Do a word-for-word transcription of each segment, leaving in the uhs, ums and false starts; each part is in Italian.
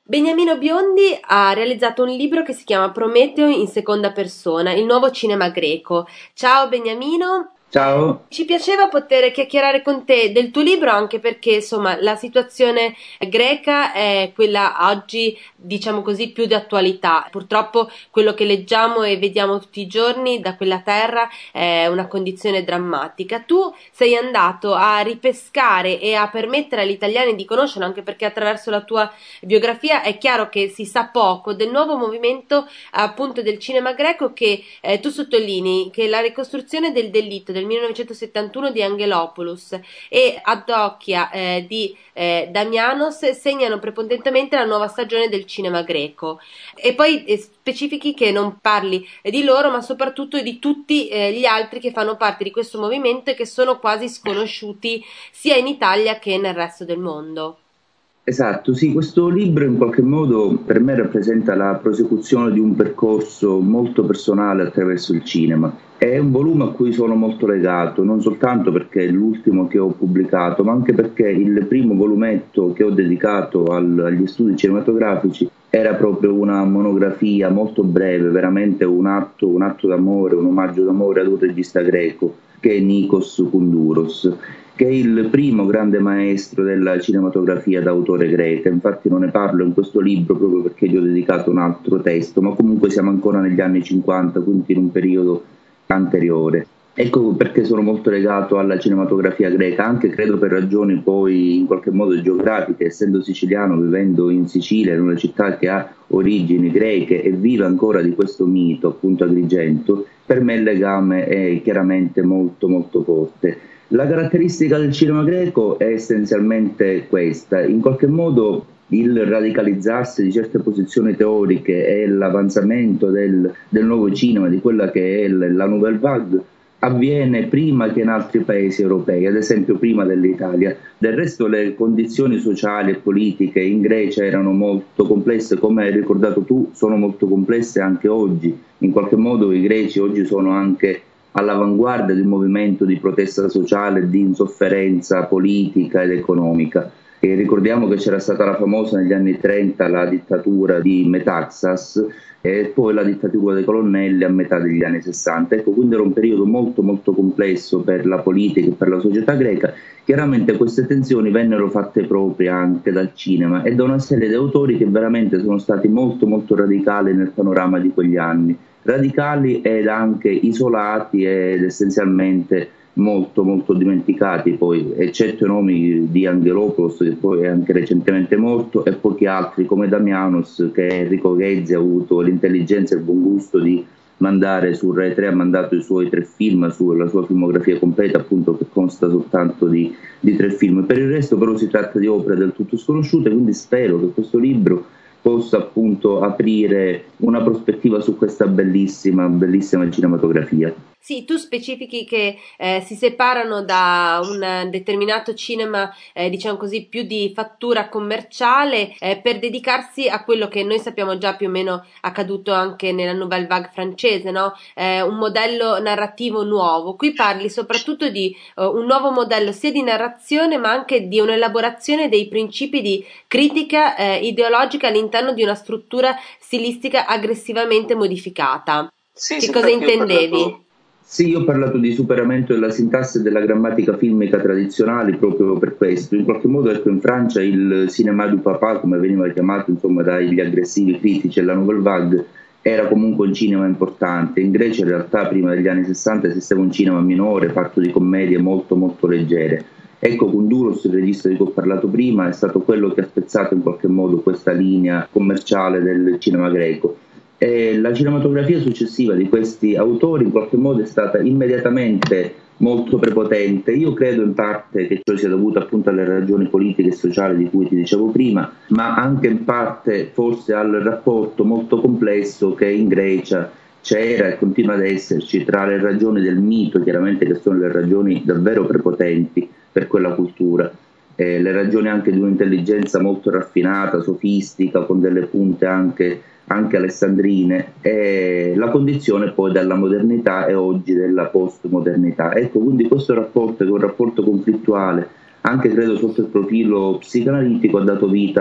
Beniamino Biondi ha realizzato un libro che si chiama Prometeo in seconda persona, il nuovo cinema greco. Ciao Beniamino. Ciao. Ci piaceva poter chiacchierare con te del tuo libro anche perché insomma la situazione greca è quella oggi, diciamo così, più di attualità. Purtroppo quello che leggiamo e vediamo tutti i giorni da quella terra è una condizione drammatica. Tu sei andato a ripescare e a permettere agli italiani di conoscerlo, anche perché attraverso la tua biografia è chiaro che si sa poco del nuovo movimento appunto del cinema greco che eh, tu sottolinei che la ricostruzione del delitto del millenovecentosettantuno di Angelopoulos e Addocchia eh, di eh, Damianos segnano prepotentemente la nuova stagione del cinema greco e poi eh, specifichi che non parli eh, di loro ma soprattutto di tutti eh, gli altri che fanno parte di questo movimento e che sono quasi sconosciuti sia in Italia che nel resto del mondo. Esatto, sì, questo libro in qualche modo per me rappresenta la prosecuzione di un percorso molto personale attraverso il cinema. È un volume a cui sono molto legato, non soltanto perché è l'ultimo che ho pubblicato, ma anche perché il primo volumetto che ho dedicato al, agli studi cinematografici era proprio una monografia molto breve, veramente un atto, un atto d'amore, un omaggio d'amore ad un regista greco, che è Nikos Kundouros, che è il primo grande maestro della cinematografia d'autore greca. Infatti non ne parlo in questo libro proprio perché gli ho dedicato un altro testo, ma comunque siamo ancora negli anni cinquanta, quindi in un periodo anteriore. Ecco perché sono molto legato alla cinematografia greca, anche credo per ragioni poi in qualche modo geografiche, essendo siciliano, vivendo in Sicilia, in una città che ha origini greche e vive ancora di questo mito, appunto Agrigento, per me il legame è chiaramente molto molto forte. La caratteristica del cinema greco è essenzialmente questa, in qualche modo il radicalizzarsi di certe posizioni teoriche e l'avanzamento del, del nuovo cinema, di quella che è la Nouvelle Vague, avviene prima che in altri paesi europei, ad esempio prima dell'Italia. Del resto le condizioni sociali e politiche in Grecia erano molto complesse, come hai ricordato tu, sono molto complesse anche oggi. In qualche modo i greci oggi sono anche all'avanguardia di un movimento di protesta sociale, di insofferenza politica ed economica. E ricordiamo che c'era stata la famosa negli anni trenta la dittatura di Metaxas e poi la dittatura dei colonnelli a metà degli anni sessanta. Ecco, quindi era un periodo molto molto complesso per la politica e per la società greca. Chiaramente queste tensioni vennero fatte proprie anche dal cinema e da una serie di autori che veramente sono stati molto molto radicali nel panorama di quegli anni. Radicali ed anche isolati ed essenzialmente molto molto dimenticati, poi eccetto i nomi di Angelopoulos che poi è anche recentemente morto e pochi altri come Damianos, che Enrico Ghezzi ha avuto l'intelligenza e il buon gusto di mandare su Rai tre, ha mandato i suoi tre film, sulla sua filmografia completa appunto che consta soltanto di, di tre film. Per il resto però si tratta di opere del tutto sconosciute, quindi spero che questo libro possa appunto aprire una prospettiva su questa bellissima, bellissima cinematografia. Sì, tu specifichi che eh, si separano da un determinato cinema, eh, diciamo così, più di fattura commerciale eh, per dedicarsi a quello che noi sappiamo già più o meno accaduto anche nella Nouvelle Vague francese, no? Eh, un modello narrativo nuovo. Qui parli soprattutto di uh, un nuovo modello sia di narrazione ma anche di un'elaborazione dei principi di critica eh, ideologica all'interno di una struttura stilistica aggressivamente modificata. Sì, Che sì, cosa infatti io ho intendevi? parlato. Sì, io ho parlato di superamento della sintassi e della grammatica filmica tradizionali proprio per questo. In qualche modo, ecco, in Francia il cinéma du papa, come veniva chiamato insomma dagli aggressivi critici e la Nouvelle Vague, era comunque un cinema importante. In Grecia in realtà prima degli anni sessanta esisteva un cinema minore fatto di commedie molto molto leggere. Ecco, Kundouros, il regista di cui ho parlato prima, è stato quello che ha spezzato in qualche modo questa linea commerciale del cinema greco. E la cinematografia successiva di questi autori in qualche modo è stata immediatamente molto prepotente. Io credo in parte che ciò sia dovuto appunto alle ragioni politiche e sociali di cui ti dicevo prima, ma anche in parte forse al rapporto molto complesso che in Grecia c'era e continua ad esserci tra le ragioni del mito, chiaramente che sono le ragioni davvero prepotenti per quella cultura, eh, le ragioni anche di un'intelligenza molto raffinata, sofistica, con delle punte anche anche alessandrine, e la condizione poi della modernità e oggi della postmodernità. Ecco, quindi questo rapporto, che è un rapporto conflittuale, anche credo sotto il profilo psicanalitico, ha dato vita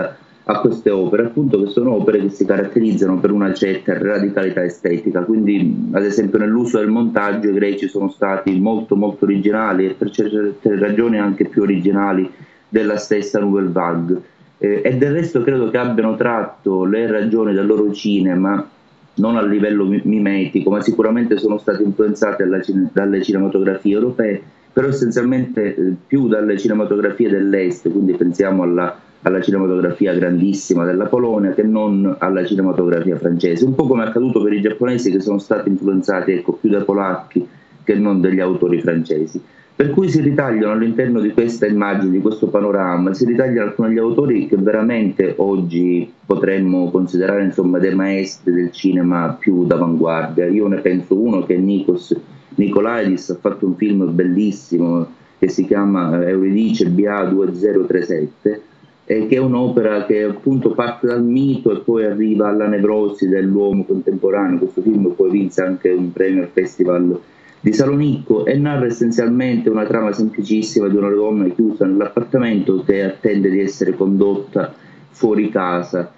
a queste opere, appunto, che sono opere che si caratterizzano per una certa radicalità estetica. Quindi, ad esempio, nell'uso del montaggio i greci sono stati molto molto originali e per certe ragioni anche più originali della stessa Nouvelle Vague, eh, e del resto credo che abbiano tratto le ragioni del loro cinema non a livello mimetico, ma sicuramente sono state influenzate alla, dalle cinematografie europee, però essenzialmente eh, più dalle cinematografie dell'est, quindi pensiamo alla alla cinematografia grandissima della Polonia che non alla cinematografia francese, un po' come è accaduto per i giapponesi, che sono stati influenzati, ecco, più dai polacchi che non dagli autori francesi. Per cui si ritagliano all'interno di questa immagine, di questo panorama, si ritagliano alcuni degli autori che veramente oggi potremmo considerare, insomma, dei maestri del cinema più d'avanguardia. Io ne penso uno che è Nikos Nikolaidis, ha fatto un film bellissimo che si chiama Euridice B A duemilatrentasette, eh, che è un'opera che appunto parte dal mito e poi arriva alla nevrosi dell'uomo contemporaneo. Questo film poi vinse anche un premio al Festival di Salonicco e narra essenzialmente una trama semplicissima di una donna chiusa nell'appartamento che attende di essere condotta fuori casa,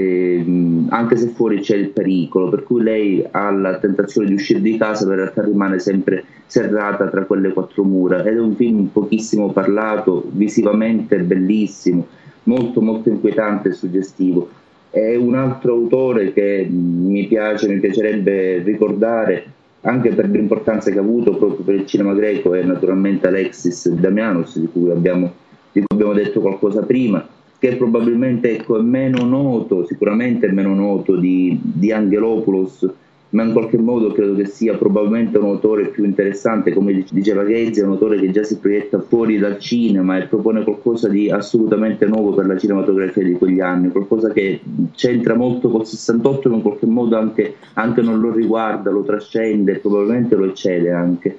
eh, anche se fuori c'è il pericolo, per cui lei ha la tentazione di uscire di casa, ma in realtà rimane sempre serrata tra quelle quattro mura. Ed è un film pochissimo parlato, visivamente bellissimo, molto molto inquietante e suggestivo. È un altro autore che mi piace, mi piacerebbe ricordare anche per l'importanza che ha avuto proprio per il cinema greco, è naturalmente Alexis Damianos, di cui abbiamo, di cui abbiamo detto qualcosa prima, che probabilmente, ecco, è meno noto, sicuramente è meno noto di, di Angelopoulos, ma in qualche modo credo che sia probabilmente un autore più interessante. Come diceva Ghezzi, è un autore che già si proietta fuori dal cinema e propone qualcosa di assolutamente nuovo per la cinematografia di quegli anni, qualcosa che c'entra molto col sessantotto, ma in qualche modo anche, anche non lo riguarda, lo trascende, probabilmente lo eccede anche.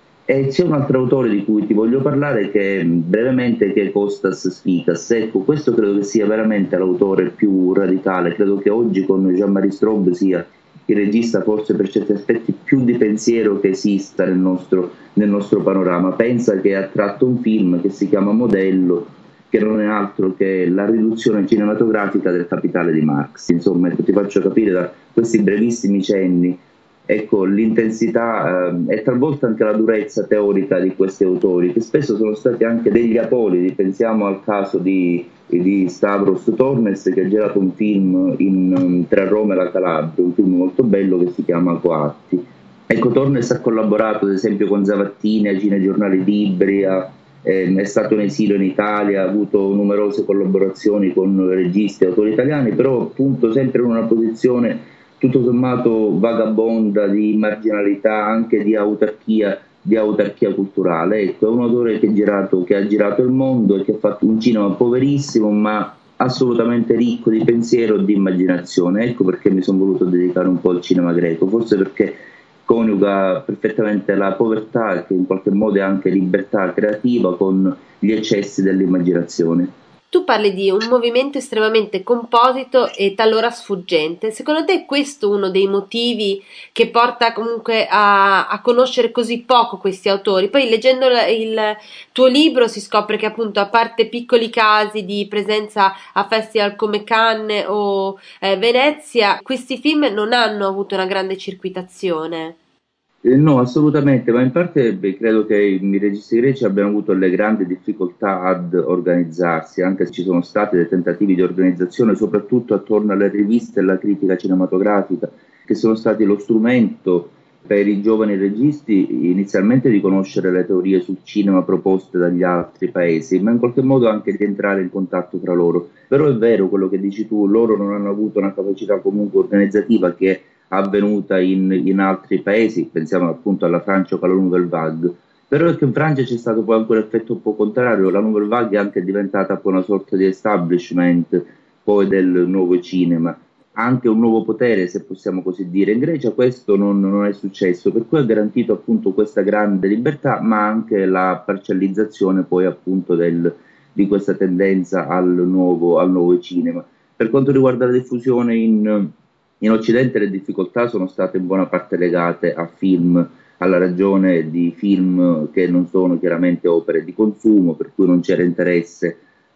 E c'è un altro autore di cui ti voglio parlare, che brevemente, che è Kostas Sfikas. Ecco, questo credo che sia veramente l'autore più radicale. Credo che oggi con Jean-Marie Straub sia il regista forse per certi aspetti più di pensiero che esista nel nostro, nel nostro panorama. Pensa che ha tratto un film che si chiama Modello, che non è altro che la riduzione cinematografica del Capitale di Marx. Insomma, ecco, ti faccio capire da questi brevissimi cenni, ecco, l'intensità eh, e talvolta anche la durezza teorica di questi autori, che spesso sono stati anche degli apolidi. Pensiamo al caso di, di Stavros Tornes, che ha girato un film in, tra Roma e la Calabria, un film molto bello che si chiama Coatti. Ecco, Tornes ha collaborato ad esempio con Zavattini a Cinegiornali Libri, ha, eh, è stato in esilio in Italia, ha avuto numerose collaborazioni con registi e autori italiani, però appunto sempre in una posizione tutto sommato vagabonda, di marginalità, anche di autarchia, di autarchia culturale. Ecco, è un autore che, girato, che ha girato il mondo e che ha fatto un cinema poverissimo, ma assolutamente ricco di pensiero e di immaginazione. Ecco perché mi sono voluto dedicare un po' al cinema greco, forse perché coniuga perfettamente la povertà, che in qualche modo è anche libertà creativa, con gli eccessi dell'immaginazione. Tu parli di un movimento estremamente composito e talora sfuggente. Secondo te è questo uno dei motivi che porta comunque a, a conoscere così poco questi autori? Poi leggendo il tuo libro si scopre che appunto, a parte piccoli casi di presenza a festival come Cannes o eh, Venezia, questi film non hanno avuto una grande circuitazione. Eh, No, assolutamente, ma in parte beh, credo che i registi greci abbiano avuto le grandi difficoltà ad organizzarsi, anche se ci sono stati dei tentativi di organizzazione, soprattutto attorno alle riviste e alla critica cinematografica, che sono stati lo strumento per i giovani registi inizialmente di conoscere le teorie sul cinema proposte dagli altri paesi, ma in qualche modo anche di entrare in contatto tra loro. Però è vero quello che dici tu, loro non hanno avuto una capacità comunque organizzativa che avvenuta in, in altri paesi, pensiamo appunto alla Francia o alla Nouvelle Vague. Però è che in Francia c'è stato poi anche un effetto un po' contrario, la Nouvelle Vague è anche diventata poi una sorta di establishment poi del nuovo cinema, anche un nuovo potere, se possiamo così dire. In Grecia questo non, non è successo, per cui ha garantito appunto questa grande libertà, ma anche la parcellizzazione poi appunto del, di questa tendenza al nuovo, al nuovo cinema. Per quanto riguarda la diffusione in in Occidente, le difficoltà sono state in buona parte legate a film, alla ragione di film che non sono chiaramente opere di consumo, per cui non c'era interesse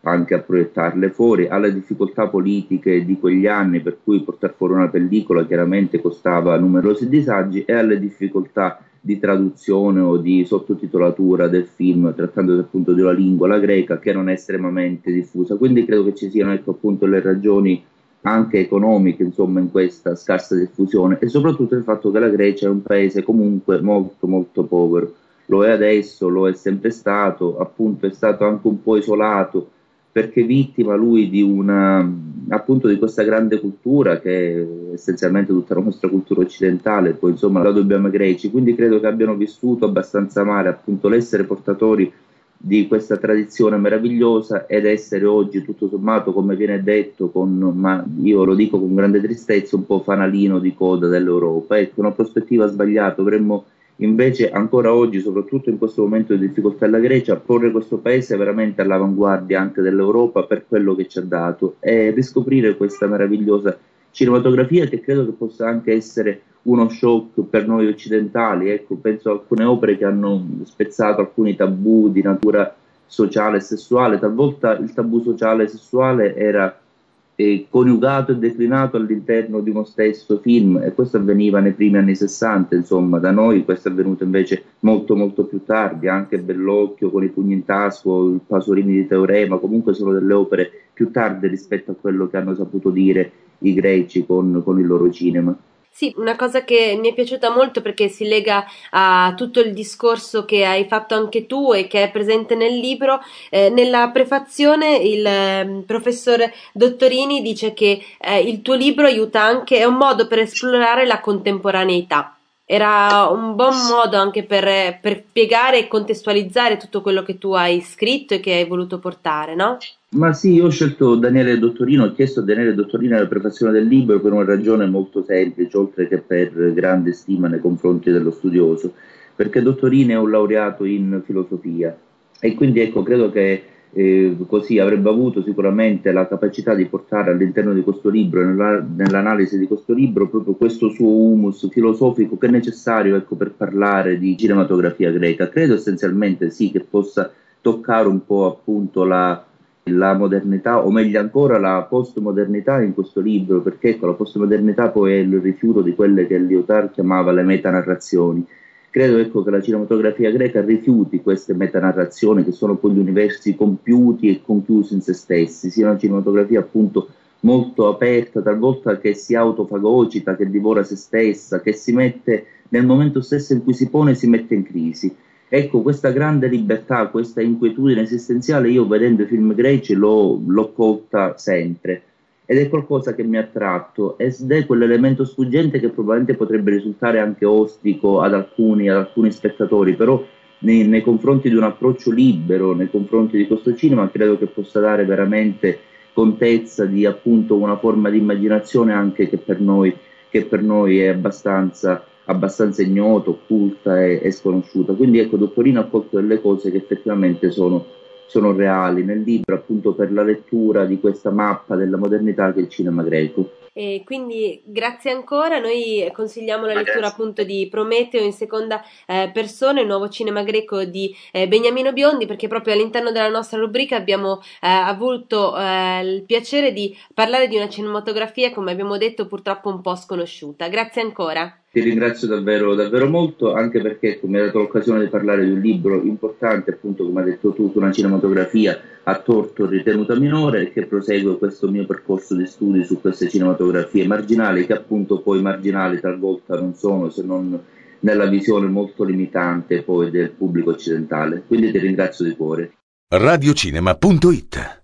anche a proiettarle fuori, alle difficoltà politiche di quegli anni, per cui portare fuori una pellicola chiaramente costava numerosi disagi, e alle difficoltà di traduzione o di sottotitolatura del film, trattandosi appunto di una lingua, la greca, che non è estremamente diffusa. Quindi credo che ci siano, ecco, appunto le ragioni anche economiche, insomma, in questa scarsa diffusione, e soprattutto il fatto che la Grecia è un paese comunque molto molto povero. Lo è adesso, lo è sempre stato, appunto è stato anche un po' isolato, perché vittima lui di una, appunto, di questa grande cultura che è essenzialmente tutta la nostra cultura occidentale, poi insomma la dobbiamo ai greci. Quindi credo che abbiano vissuto abbastanza male appunto l'essere portatori di questa tradizione meravigliosa ed essere oggi tutto sommato, come viene detto, con, ma io lo dico con grande tristezza, un po' fanalino di coda dell'Europa. Ecco, una prospettiva sbagliata. Dovremmo invece ancora oggi, soprattutto in questo momento di difficoltà della Grecia, porre questo paese veramente all'avanguardia anche dell'Europa per quello che ci ha dato, e riscoprire questa meravigliosa cinematografia, che credo che possa anche essere uno shock per noi occidentali. Ecco, penso a alcune opere che hanno spezzato alcuni tabù di natura sociale e sessuale. Talvolta il tabù sociale e sessuale era eh, coniugato e declinato all'interno di uno stesso film, e questo avveniva nei primi anni sessanta, insomma. Da noi questo è avvenuto invece molto molto più tardi, anche Bellocchio con I pugni in tasca, il Pasolini di Teorema, comunque sono delle opere più tarde rispetto a quello che hanno saputo dire i greci con, con il loro cinema. Sì, una cosa che mi è piaciuta molto, perché si lega a tutto il discorso che hai fatto anche tu e che è presente nel libro. Eh, nella prefazione il eh, professor Dottorini dice che eh, il tuo libro aiuta anche, è un modo per esplorare la contemporaneità. Era un buon modo anche per, per spiegare e contestualizzare tutto quello che tu hai scritto e che hai voluto portare, no? Ma sì, io ho scelto Daniele Dottorino, ho chiesto a Daniele Dottorino la prefazione del libro per una ragione molto semplice, oltre che per grande stima nei confronti dello studioso, perché Dottorino è un laureato in filosofia, e quindi ecco, credo che eh, così avrebbe avuto sicuramente la capacità di portare all'interno di questo libro, nella, nell'analisi di questo libro, proprio questo suo humus filosofico che è necessario, ecco, per parlare di cinematografia greca. Credo essenzialmente sì che possa toccare un po' appunto la la modernità, o meglio ancora la postmodernità in questo libro, perché ecco, la postmodernità poi è il rifiuto di quelle che Lyotard chiamava le metanarrazioni. Credo, ecco, che la cinematografia greca rifiuti queste metanarrazioni, che sono poi gli universi compiuti e conchiusi in se stessi, sia una cinematografia appunto molto aperta, talvolta che si autofagocita, che divora se stessa, che si mette nel momento stesso in cui si pone, si mette in crisi. Ecco, questa grande libertà, questa inquietudine esistenziale, io vedendo i film greci l'ho, l'ho colta sempre, ed è qualcosa che mi ha attratto, ed è quell'elemento sfuggente che probabilmente potrebbe risultare anche ostico ad alcuni, ad alcuni spettatori, però nei, nei confronti di un approccio libero, nei confronti di questo cinema, credo che possa dare veramente contezza di appunto una forma di immaginazione anche che per noi, che per noi è abbastanza abbastanza ignota, occulta e, e sconosciuta. Quindi ecco, Dottorino ha colto delle cose che effettivamente sono, sono reali nel libro, appunto per la lettura di questa mappa della modernità che è il cinema greco. E quindi grazie ancora, noi consigliamo la lettura appunto di Prometeo in seconda eh, persona, il nuovo cinema greco di eh, Beniamino Biondi, perché proprio all'interno della nostra rubrica abbiamo eh, avuto eh, il piacere di parlare di una cinematografia, come abbiamo detto, purtroppo un po' sconosciuta. Grazie ancora. Ti ringrazio davvero, davvero molto, anche perché mi hai dato l'occasione di parlare di un libro importante, appunto come hai detto tu, su una cinematografia a torto ritenuta minore, che prosegue questo mio percorso di studi su queste cinematografie marginali, che appunto poi marginali talvolta non sono, se non nella visione molto limitante poi del pubblico occidentale. Quindi ti ringrazio di cuore. radiocinema punto it